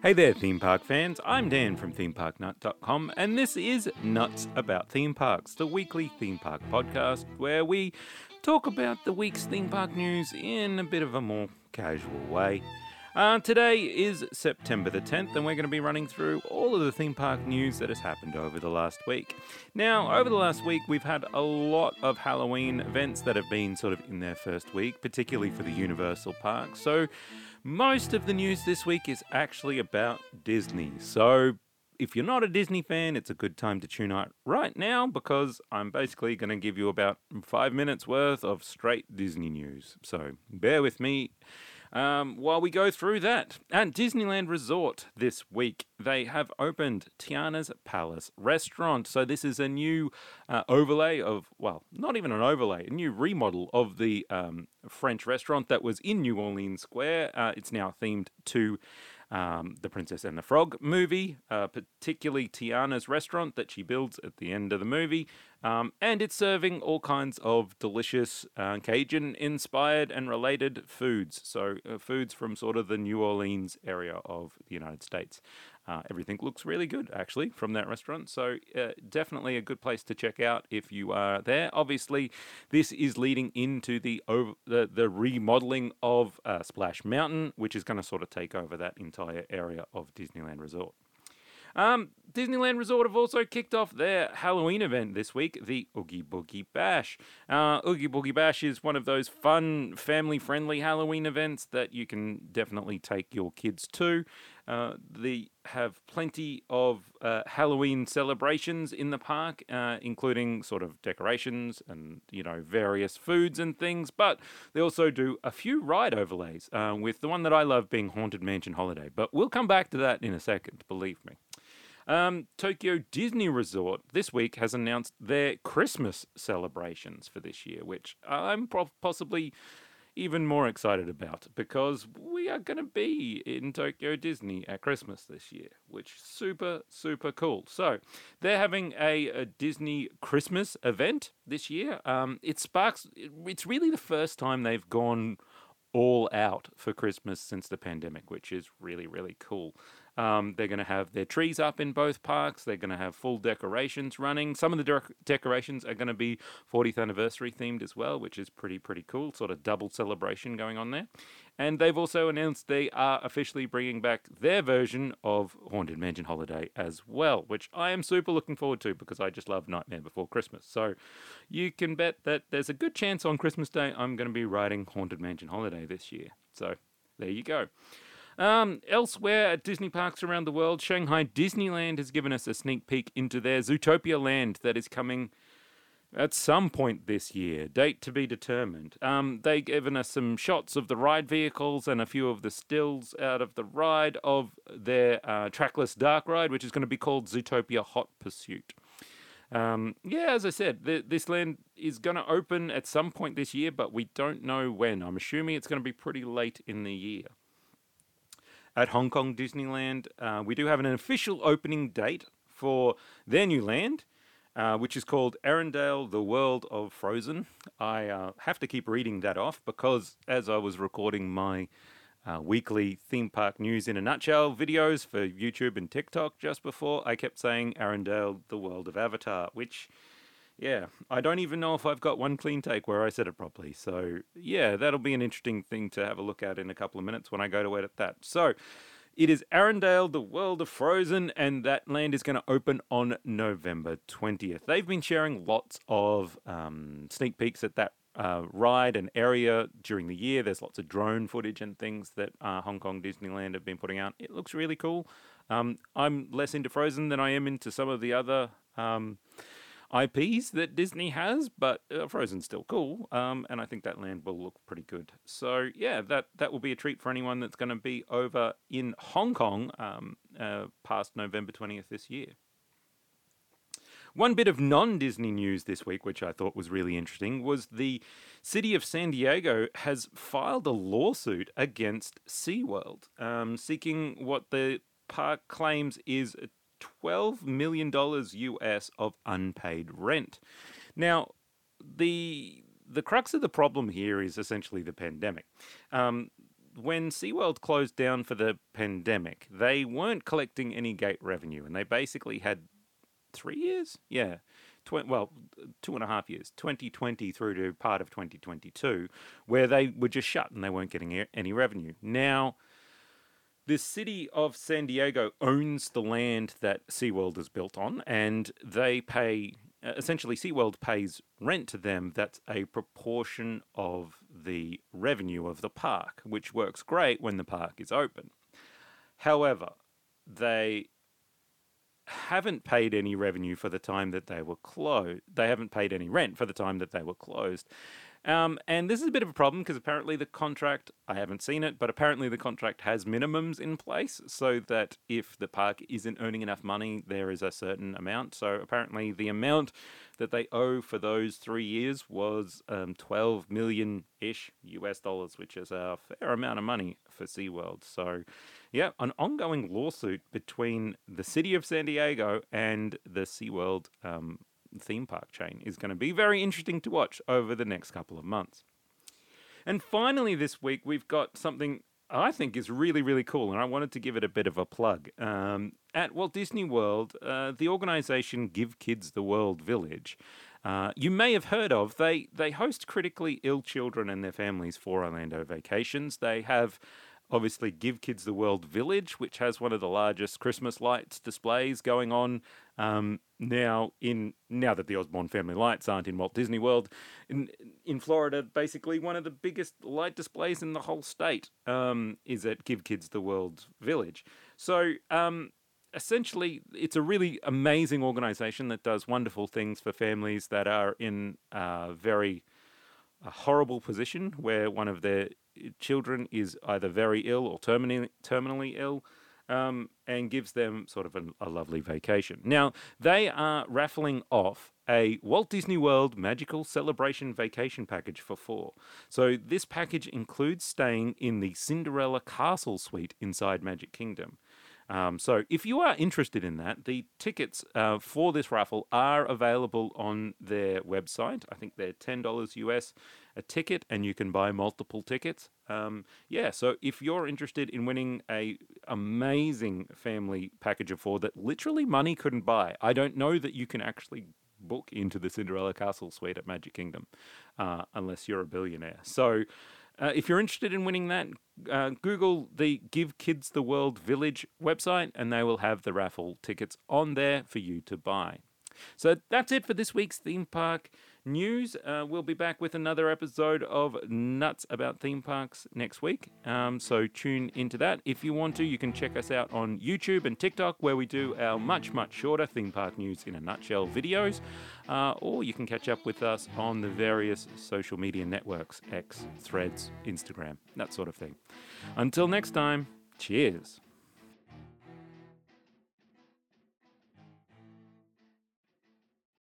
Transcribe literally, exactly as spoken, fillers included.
Hey there, theme park fans. I'm Dan from theme park nut dot com, and this is Nuts About Theme Parks, the weekly theme park podcast where we talk about the week's theme park news in a bit of a more casual way. Uh, today is September the tenth, and we're going to be running through all of the theme park news that has happened over the last week. Now, over the last week, we've had a lot of Halloween events that have been sort of in their first week, particularly for the Universal Park. So, most of the news this week is actually about Disney. So, if you're not a Disney fan, it's a good time to tune out right now because I'm basically going to give you about five minutes worth of straight Disney news. So, bear with me. Um, while we go through that, at Disneyland Resort this week, they have opened Tiana's Palace Restaurant. So this is a new uh, overlay of, well, not even an overlay, a new remodel of the um, French restaurant that was in New Orleans Square. Uh, it's now themed to um, the Princess and the Frog movie, uh, particularly Tiana's restaurant that she builds at the end of the movie. Um, and it's serving all kinds of delicious uh, Cajun-inspired and related foods. So uh, foods from sort of the New Orleans area of the United States. Uh, everything looks really good, actually, from that restaurant. So uh, definitely a good place to check out if you are there. Obviously, this is leading into the over, the, the remodeling of uh, Splash Mountain, which is going to sort of take over that entire area of Disneyland Resort. Um, Disneyland Resort have also kicked off their Halloween event this week, the Oogie Boogie Bash. Uh, Oogie Boogie Bash is one of those fun, family-friendly Halloween events that you can definitely take your kids to. Uh, they have plenty of uh, Halloween celebrations in the park, uh, including sort of decorations and, you know, various foods and things. But they also do a few ride overlays, uh, with the one that I love being Haunted Mansion Holiday. But we'll come back to that in a second, believe me. Um, Tokyo Disney Resort this week has announced their Christmas celebrations for this year, which I'm pro- possibly even more excited about because we are going to be in Tokyo Disney at Christmas this year, which is super, super cool. So they're having a, a Disney Christmas event this year. Um, it sparks, it's really the first time they've gone all out for Christmas since the pandemic, which is really, really cool. Um, they're going to have their trees up in both parks. They're going to have full decorations running. Some of the de- decorations are going to be fortieth anniversary themed as well, which is pretty, pretty cool. Sort of double celebration going on there. And they've also announced they are officially bringing back their version of Haunted Mansion Holiday as well, which I am super looking forward to because I just love Nightmare Before Christmas. So you can bet that there's a good chance on Christmas Day I'm going to be riding Haunted Mansion Holiday this year. So there you go. Um, elsewhere at Disney parks around the world, Shanghai Disneyland has given us a sneak peek into their Zootopia Land that is coming at some point this year, date to be determined. Um, they've given us some shots of the ride vehicles and a few of the stills out of the ride of their uh, trackless dark ride, which is going to be called Zootopia Hot Pursuit. Um, yeah, as I said, the, this land is going to open at some point this year, but we don't know when. I'm assuming it's going to be pretty late in the year. At Hong Kong Disneyland, uh, we do have an official opening date for their new land, uh, which is called Arendelle, the World of Frozen. I uh, have to keep reading that off because as I was recording my uh, weekly theme park news in a nutshell videos for YouTube and TikTok just before, I kept saying Arendelle, the World of Avatar, which... yeah, I don't even know if I've got one clean take where I said it properly. So, yeah, that'll be an interesting thing to have a look at in a couple of minutes when I go to edit that. So, it is Arendelle, the World of Frozen, and that land is going to open on November twentieth. They've been sharing lots of um, sneak peeks at that uh, ride and area during the year. There's lots of drone footage and things that uh, Hong Kong Disneyland have been putting out. It looks really cool. Um, I'm less into Frozen than I am into some of the other... Um, I Ps that Disney has, but uh, Frozen's still cool, um, and I think that land will look pretty good. So, yeah, that, that will be a treat for anyone that's going to be over in Hong Kong um, uh, past November twentieth this year. One bit of non-Disney news this week, which I thought was really interesting, was the city of San Diego has filed a lawsuit against SeaWorld, um, seeking what the park claims is twelve million dollars U S of unpaid rent. Now, the the crux of the problem here is essentially the pandemic. Um, when SeaWorld closed down for the pandemic, they weren't collecting any gate revenue, and they basically had three years? Yeah. Tw- well, two and a half years, twenty twenty through to part of twenty twenty-two, where they were just shut and they weren't getting any revenue. Now, the city of San Diego owns the land that SeaWorld is built on, and they pay, essentially SeaWorld pays rent to them that's a proportion of the revenue of the park, which works great when the park is open. However, they haven't paid any revenue for the time that they were closed. They haven't paid any rent for the time that they were closed. Um, and this is a bit of a problem because apparently the contract, I haven't seen it, but apparently the contract has minimums in place so that if the park isn't earning enough money, there is a certain amount. So apparently the amount that they owe for those three years was um, twelve million-ish U S dollars, which is a fair amount of money for SeaWorld. So yeah, an ongoing lawsuit between the city of San Diego and the SeaWorld um, theme park chain is going to be very interesting to watch over the next couple of months. And finally this week, we've got something I think is really, really cool, and I wanted to give it a bit of a plug. Um, at Walt Disney World, uh, the organization Give Kids the World Village, uh, you may have heard of, they, they host critically ill children and their families for Orlando Vacations. They have obviously Give Kids the World Village, which has one of the largest Christmas lights displays going on um, now in now that the Osborne family lights aren't in Walt Disney World. In in Florida, basically one of the biggest light displays in the whole state um, is at Give Kids the World Village. So um, essentially, it's a really amazing organization that does wonderful things for families that are in a very a horrible position where one of their children is either very ill or terminally, terminally ill, um, and gives them sort of an, a lovely vacation. Now, they are raffling off a Walt Disney World Magical Celebration Vacation Package for four. So this package includes staying in the Cinderella Castle Suite inside Magic Kingdom. Um, so if you are interested in that, the tickets uh, for this raffle are available on their website. I think they're ten dollars U S a ticket, and you can buy multiple tickets. Um, yeah, so if you're interested in winning a amazing family package of four that literally money couldn't buy, I don't know that you can actually book into the Cinderella Castle Suite at Magic Kingdom uh, unless you're a billionaire. So Uh, if you're interested in winning that, uh, Google the Give Kids the World Village website, and they will have the raffle tickets on there for you to buy. So that's it for this week's theme park news. Uh, we'll be back with another episode of Nuts About Theme Parks next week. Um, so tune into that. If you want to, you can check us out on YouTube and TikTok, where we do our much, much shorter theme park news in a nutshell videos. Uh, or you can catch up with us on the various social media networks, X, Threads, Instagram, that sort of thing. Until next time, cheers.